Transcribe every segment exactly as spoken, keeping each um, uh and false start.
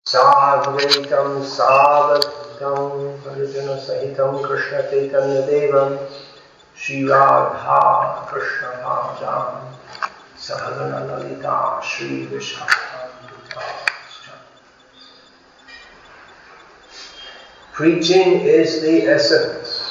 Sadvaitam Savadhitam Parijana Sahitam Krishna Chaitanya Devam Shri Radha Krishna Padam Sahagana Lalita Shri Vishakam. Preaching is the essence.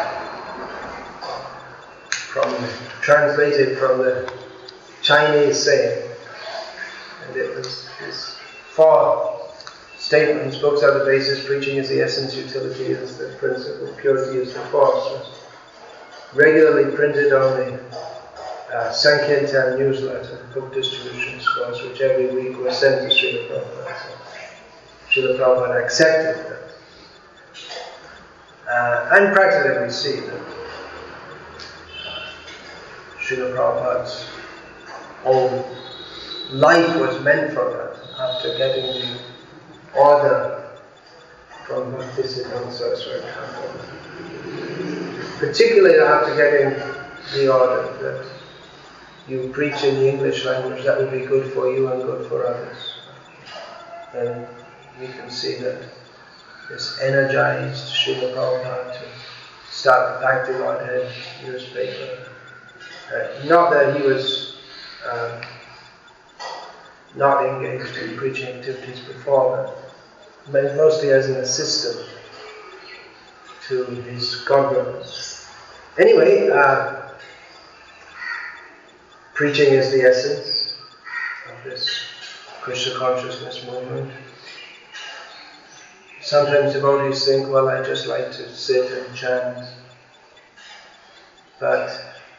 From translated from the Chinese saying, and it was this four statements. Books are the basis, preaching is the essence, utility is the principle, purity is the force. Regularly printed on the uh, Sankirtan newsletter, book distribution stores, which every week were sent to Srila Prabhupada. So Srila Prabhupada accepted that. Uh, and practically we see that Srila Prabhupada's whole life was meant for that, after getting the order from Bhaktisiddhanta Saraswati Thakur. Particularly after getting the order that you preach in the English language, that will be good for you and good for others. Then we can see that this energized Srila Prabhupada to start the Bhakti Godhead newspaper. Uh, not that he was uh, not engaged in preaching activities before, but mostly as an assistant to his godbrothers. Anyway, uh, preaching is the essence of this Krishna consciousness movement. Sometimes devotees think, well, I just like to sit and chant. But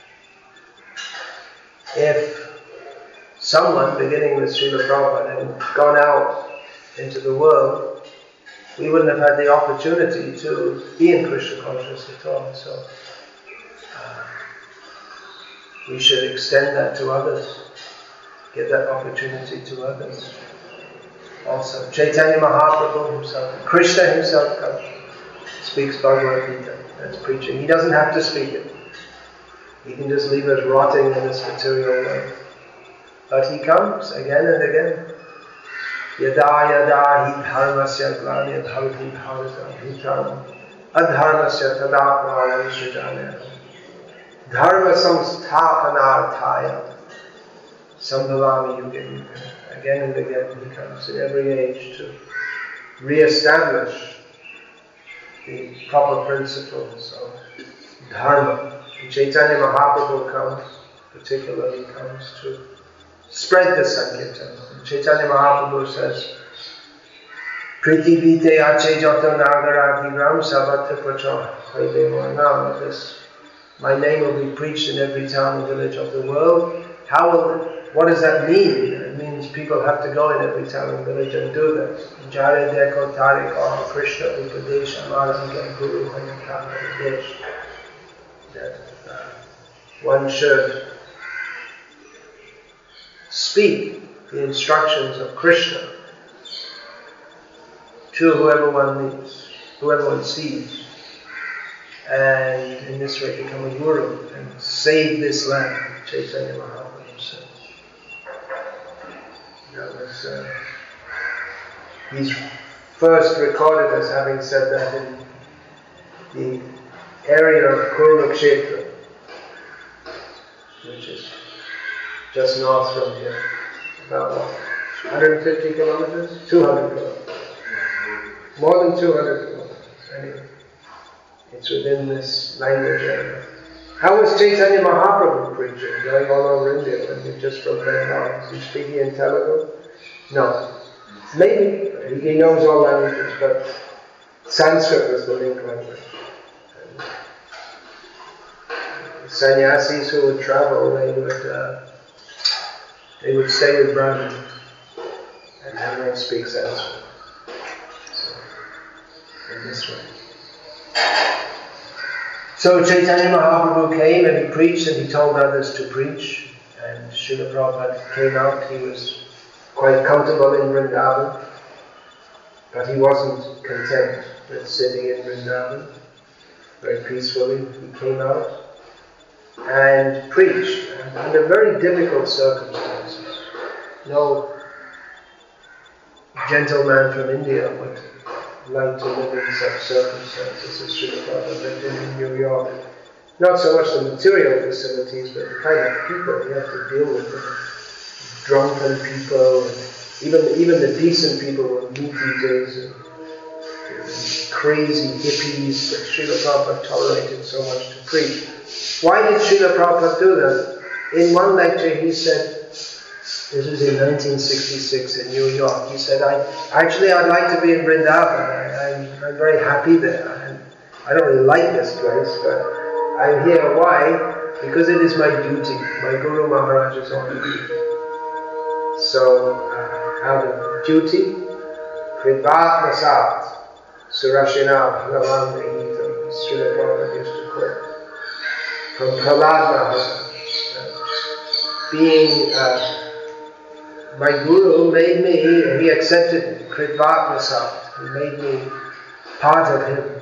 if someone, beginning with Srila Prabhupada, had gone out into the world, we wouldn't have had the opportunity to be in Krishna consciousness at all. So uh, we should extend that to others, give that opportunity to others. Also, Chaitanya Mahaprabhu himself, Krishna himself comes, speaks Bhagavad Gita. That's preaching. He doesn't have to speak it. He can just leave us rotting in this material life. But he comes again and again. Yada yada hi dharmasya glani bhavati bharata bhutam adharmasya tadatmanam srijana dharma samsthapanarthaya sambhavami yuga yuga. Again and again he comes in every age to re-establish the proper principles of dharma. And Chaitanya Mahaprabhu comes, particularly comes to spread the Sankirtan. Chaitanya Mahaprabhu says, Priti Vite Ache Jata Nagaradiram Savatya Pracha Haidevanam. This, my name will be preached in every town and village of the world. How will, what does that mean? It means people have to go in every town and village and do this. Jare Deko Tarik Aho Krishna Upadesha Maranga Guru Hanikara Desh. That uh, one should speak the instructions of Krishna to whoever one meets, whoever one sees, and in this way become a guru and save this land. Chaitanya Mahaprabhu said. That was uh, he's first recorded as having said that in the area of Kurukshetra, which is just north from here, about what, one hundred fifty kilometers? two hundred kilometers. More than two hundred kilometers. Anyway, it's within this language area. How was Chaitanya Mahaprabhu preaching? Going all over India, when he just from Bengal. Is he speaking in Telugu? No. Maybe. He knows all languages, but Sanskrit was the link language. Sannyasis who would travel, they would uh, they would stay with Brahman and have not speak Sanskrit. So, in this way. So Chaitanya Mahaprabhu came and he preached and he told others to preach. And Srila Prabhupada came out. He was quite comfortable in Vrindavan, but he wasn't content with sitting in Vrindavan. Very peacefully, he came out and preached under very difficult circumstances. No gentleman from India would like to live in such circumstances as Srila Prabhupada lived in in New York. Not so much the material facilities, but the kind of people you have to deal with. Them. Drunken people, and even even the decent people were meat eaters, and, and crazy hippies that Srila Prabhupada tolerated so much to preach. Why did Srila Prabhupada do that? In one lecture he said, this was in nineteen sixty-six in New York, he said, I actually I'd like to be in Vrindavan. I, I'm, I'm very happy there. And I don't really like this place, but I'm here. Why? Because it is my duty, my Guru Maharaj's order. So, uh, out of duty, Kritvat Nasat, Surashina Bhagavan Dehitam, Srila Prabhupada used to quote. From Prahlad Maharaj, uh, being uh, my Guru made me, he accepted Kritvat Nasat, he made me part of him.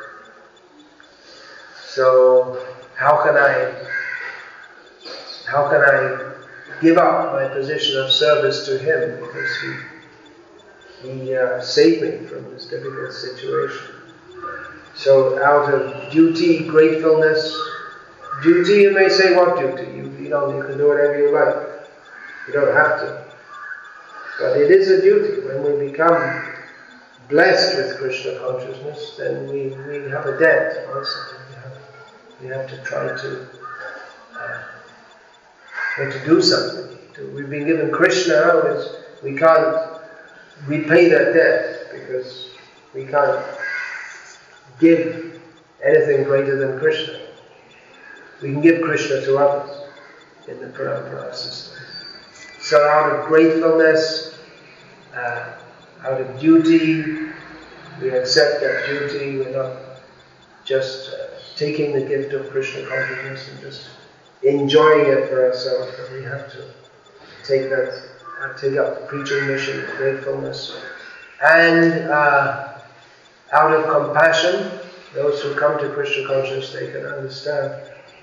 So how can I how can I give up my position of service to him, because he he uh, saved me from this difficult situation. So out of duty, gratefulness, duty, you may say, what duty? You, you know, you can do whatever you like. You don't have to. But it is a duty. When we become blessed with Krishna consciousness, then we, we have a debt also. We have, we have to try to uh, we have to do something. We've been given Krishna, we can't repay that debt because we can't give anything greater than Krishna. We can give Krishna to others in the parampara system. So out of gratefulness, uh, out of duty, we accept that duty. We're not just uh, taking the gift of Krishna consciousness and just enjoying it for ourselves, but we have to take that, uh, take up the preaching mission with gratefulness. And uh, out of compassion, those who come to Krishna consciousness, they can understand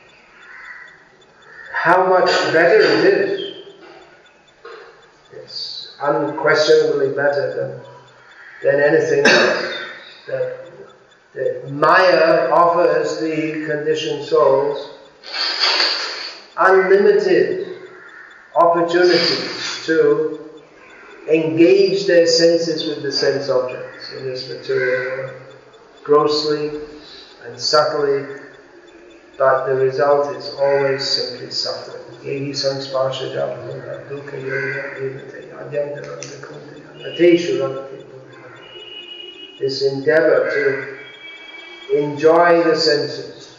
how much better it is. It's unquestionably better than, than anything else. That, that Maya offers the conditioned souls unlimited opportunities to engage their senses with the sense objects in this material world, grossly and subtly, but the result is always simply suffering. This endeavor to enjoy the senses,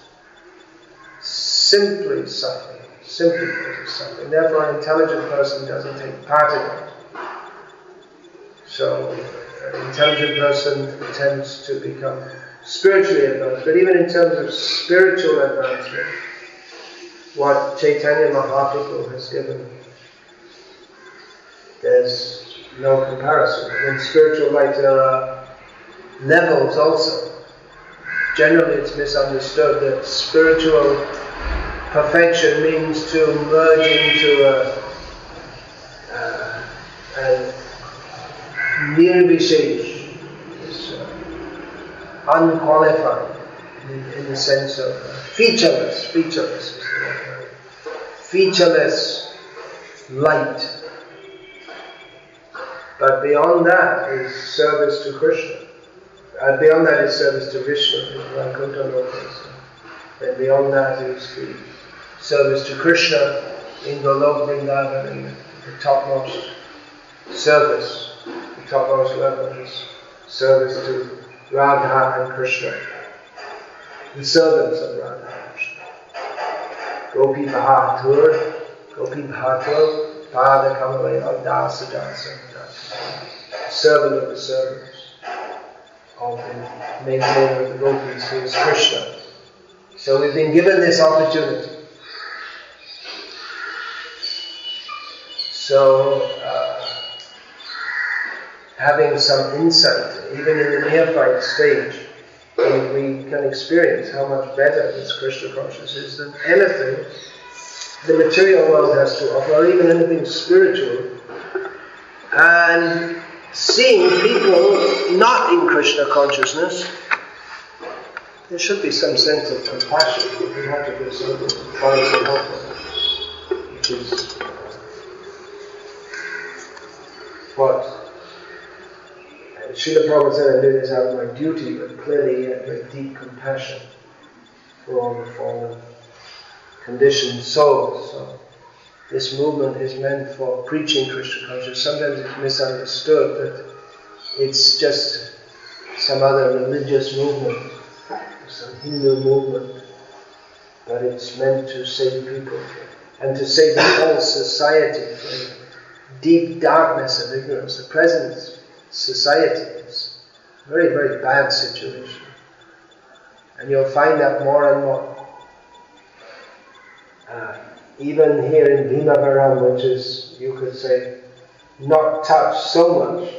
simply suffering, simply causes suffering. Therefore, an intelligent person doesn't take part in it. So, an intelligent person attempts to become spiritually advanced, but even in terms of spiritual advancement, what Chaitanya Mahaprabhu has given, there's no comparison. In spiritual life there are levels also. Generally it's misunderstood that spiritual perfection means to merge into a, uh, a nirvishesh, this uh, unqualified in, in the sense of uh, featureless, featureless is the word, featureless light. But beyond that is service to Krishna. And beyond that is service to Vishnu in Vaikuntha Lokas. And beyond that is the service to Krishna in Golok Vrindavan, and the topmost service, the topmost level is service to Radha and Krishna, the servants of Radha and Krishna. Gopi Bhatur, Gopi Bhatur, Pada Kamalaya, Dasa Dasa, servant of the servants of the maintainer of the gopis, who is Krishna. So we've been given this opportunity. So, uh, having some insight, even in the neophyte stage, we can experience how much better this Krishna consciousness is than anything the material world has to offer, or even anything spiritual. And seeing people not in Krishna consciousness, there should be some sense of compassion. We have to do something to try to help them, which is what Srila Prabhupada said, I do this out of my duty, but clearly he had very deep compassion for all the fallen, conditioned souls. So this movement is meant for preaching Krishna consciousness. Sometimes it's misunderstood that it's just some other religious movement, some Hindu movement, but it's meant to save people and to save the whole society from the deep darkness of ignorance. The present society is a very, very bad situation, and you'll find that more and more. Uh, even here in Bhimavaram, which is, you could say, not touched so much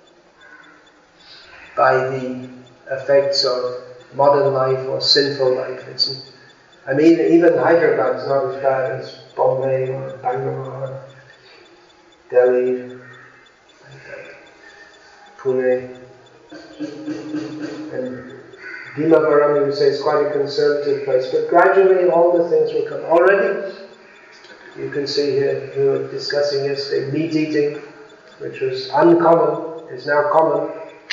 by the effects of modern life or sinful life. It's, I mean, even Hyderabad is not as bad as Bombay or Bangalore or Delhi, Pune. And Bhimavaram, you would say, is quite a conservative place, but gradually all the things will come. Already, you can see here, we were discussing yesterday, meat eating, which was uncommon, is now common.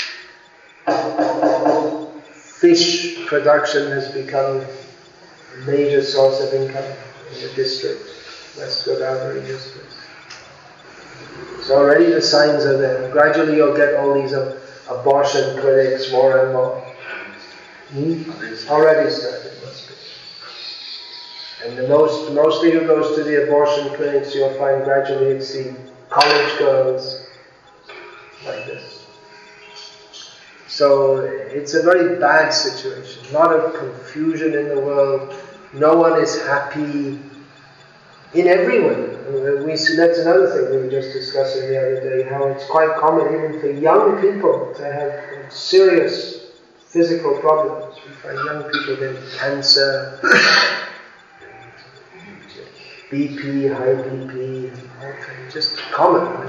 Fish production has become a major source of income in the district, West Godavari district. So already the signs are there. Gradually you'll get all these uh, abortion clinics more and more. Hmm? Already started, must be. And the most, mostly who goes to the abortion clinics, you'll find gradually it's the college girls, like this. So it's a very bad situation. A lot of confusion in the world. No one is happy in every way. We see, that's another thing we were just discussing the other day, how it's quite common even for young people to have serious physical problems. We find young people getting cancer, B P, high B P, just common.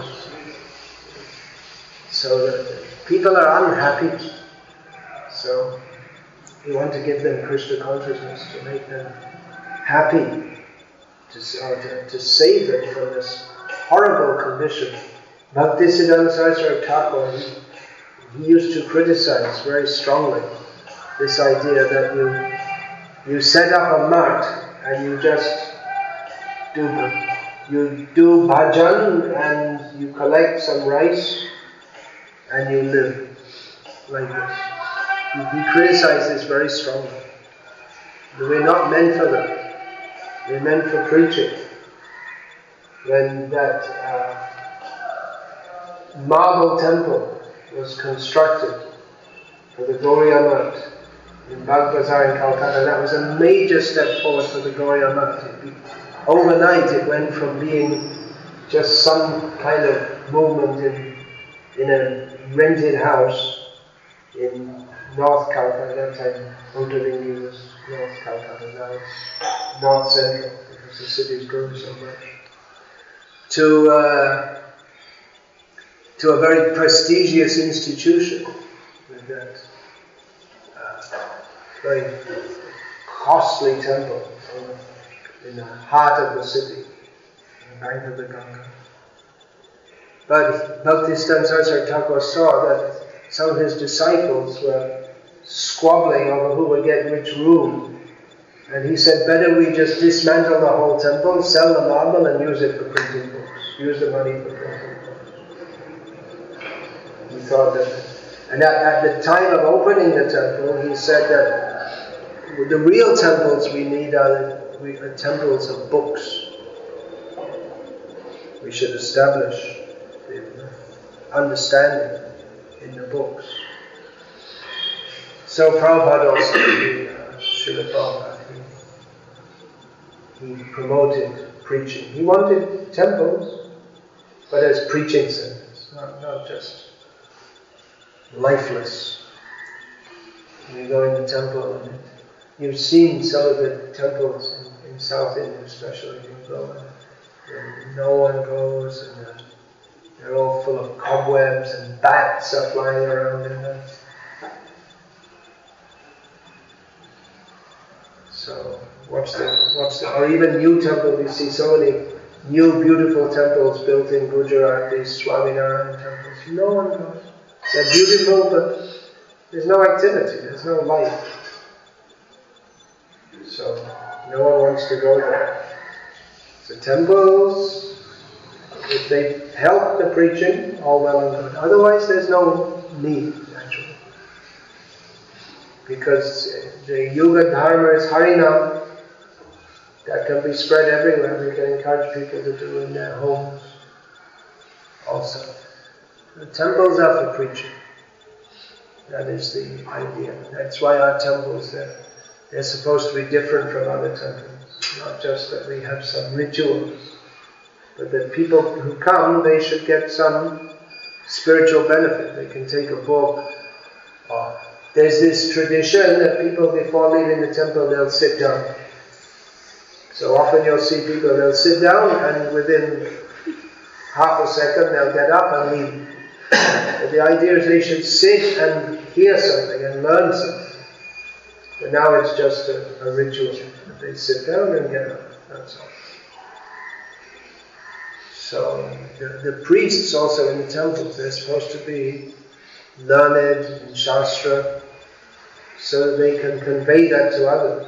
So that people are unhappy. So we want to give them Krishna consciousness to make them happy, to, or to, to save them from this horrible condition. Bhaktisiddhanta Saraswati Thakur, he, he used to criticize very strongly this idea that you you set up a mat and you just do you do bhajan and you collect some rice and you live like this. He, he criticized this very strongly. We're not meant for that. We're meant for preaching. When that uh, marble temple was constructed for the Gaudiya Math in Bagh Bazar in Calcutta, that was a major step forward for the Gaudiya Math. Overnight it went from being just some kind of movement in, in a rented house in North Calcutta. At that time, Ottolenghi was North Calcutta, now it's North Central because the city's grown so much. To uh, to a very prestigious institution with that uh, very costly temple in the heart of the city, on the bank of the Ganga. But Bhaktisiddhanta Saraswati Thakur saw that some of his disciples were squabbling over who would get which room. And he said, better we just dismantle the whole temple, sell the marble and use it for printing books. Use the money for printing books. He thought that. And at, at the time of opening the temple, he said that the real temples we need are, we, are temples of books. We should establish the understanding in the books. So Prabhupada also, uh, Srila Prabhupada, he, he promoted preaching. He wanted temples, but as preaching centers, not, not just lifeless. You go in the temple and you've seen some of the temples in, in South India especially, you go and, and no one goes and uh, They're all full of cobwebs and bats are flying around in them. So watch the, watch the, or even new temples. You see so many new beautiful temples built in Gujarat, these Swaminarayan temples. No one goes. They're beautiful, but there's no activity, there's no life. So no one wants to go there. So temples, if they help the preaching, all well and good. Otherwise there's no need, actually. Because the Yuga Dharma is Harinam. That can be spread everywhere. We can encourage people to do in their homes also. The temples are for preaching. That is the idea. That's why our temples, they're, they're supposed to be different from other temples. Not just that we have some rituals, but that people who come, they should get some spiritual benefit. They can take a book. Or there's this tradition that people, before leaving the temple, they'll sit down. So often you'll see people, they'll sit down and within half a second they'll get up and leave. But the idea is they should sit and hear something and learn something. But now it's just a, a ritual. They sit down and get up, that's all. So the, the priests also in the temples, they're supposed to be learned in Shastra so that they can convey that to others.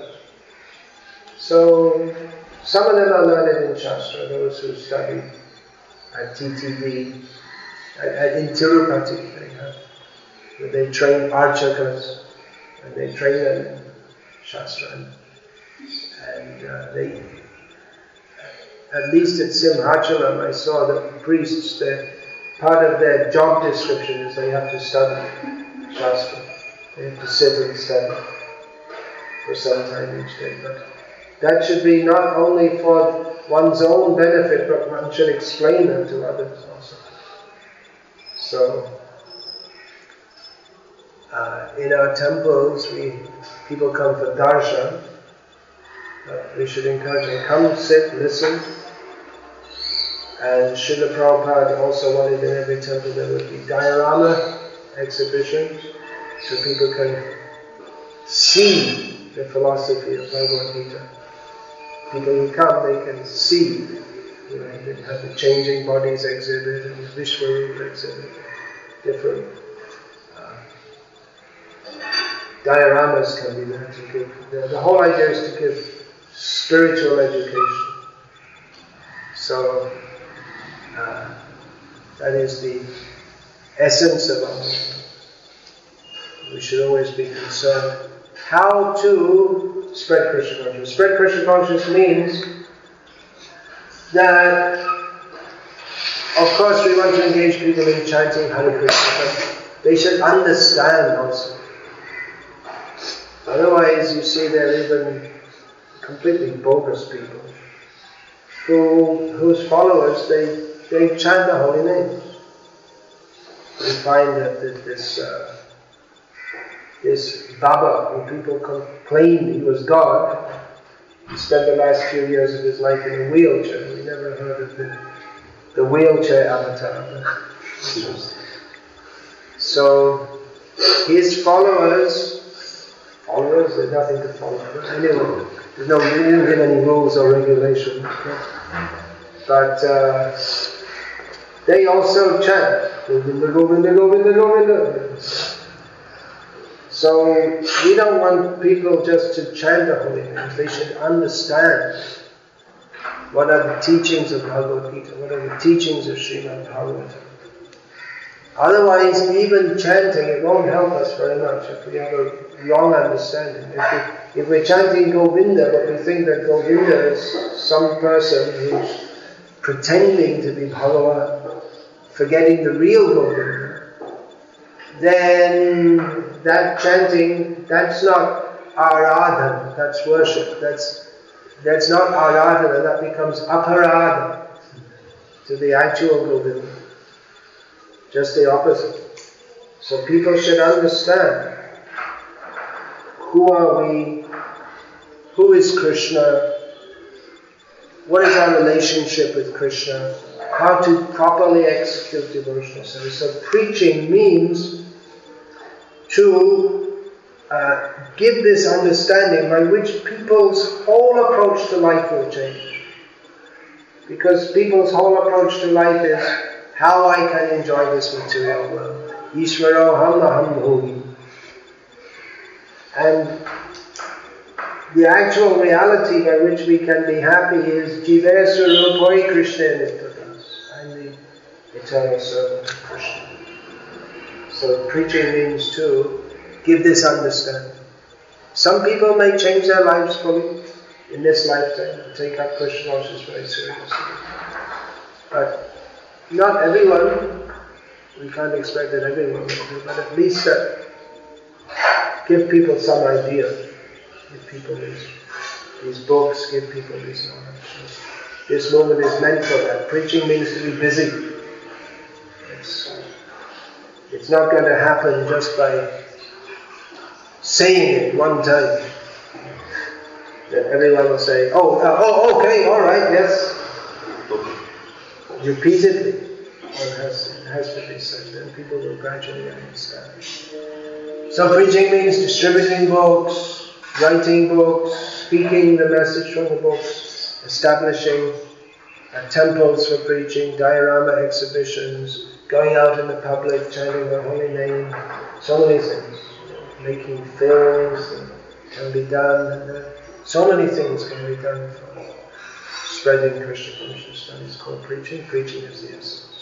So some of them are learned in Shastra, those who study at T T V, at, at, in Tirupati they have, where they train archakas, and they train them in Shastra. And, and uh, they, at least at Simhachalam, I saw the priests, that part of their job description is they have to study Shastra. They have to sit and study for some time each day. But that should be not only for one's own benefit, but one should explain them to others also. So, uh, in our temples, we people come for darshan, but we should encourage them, come, sit, listen. And Srila Prabhupada also wanted in every temple there would be diorama exhibitions, so people can see the philosophy of Bhagavad Gita. People who come, they can see. You know, they have the changing bodies exhibit and the Vishwarupa exhibit, different uh, dioramas can be there to give. The, the whole idea is to give spiritual education. So uh, that is the essence of our movement. We should always be concerned how to spread Krishna consciousness. Spread Krishna consciousness means that, of course, we want to engage people in chanting Hare Krishna, but they should understand also. Otherwise, you see there are even completely bogus people who, whose followers, they, they chant the holy names. We find that this uh, this Baba, who people complained he was God, he spent the last few years of his life in a wheelchair. We never heard of the, the wheelchair avatar. So his followers, followers, there's nothing to follow. Anyway, there's no, we didn't give any rules or regulations. But uh, they also chant Govinda, Govinda, Govinda, Govinda. So we don't want people just to chant the holy names. They should understand what are the teachings of Bhagavad Gita, what are the teachings of Srimad Bhagavatam. Otherwise, even chanting, it won't help us very much if we have a wrong understanding. If, we, if we're chanting Govinda, but we think that Govinda is some person who's pretending to be Bhagavan, forgetting the real Govinda, then that chanting, that's not aradhana, that's worship. That's that's not aradhana, that becomes aparadha to the actual Govinda. Just the opposite. So people should understand, who are we, who is Krishna, what is our relationship with Krishna, how to properly execute devotional service. So preaching means to uh, give this understanding by which people's whole approach to life will change. Because people's whole approach to life is how I can enjoy this material world. Ishvaro ham aham bhogi. And the actual reality by which we can be happy is Jive Surupoi Krishna Nityadas. I'm the eternal servant of Krishna. So preaching means to give this understanding. Some people may change their lives fully in this lifetime and take up Krishna consciousness very seriously. But not everyone, we can't expect that everyone will do, but at least uh, give people some idea. Give people these, these books, give people this knowledge. This movement is meant for that. Preaching means to be busy. It's, it's not going to happen just by saying it one time. That everyone will say, oh, uh, oh, okay, all right, yes. Repeatedly, one has, it has to be said, then people will gradually understand. So preaching means distributing books, writing books, speaking the message from the books, establishing uh, temples for preaching, diorama exhibitions, going out in the public, chanting the holy name, so many things. You know, making films that can be done, and uh, so many things can be done for spreading Krishna consciousness. That is called preaching. Preaching is the essence.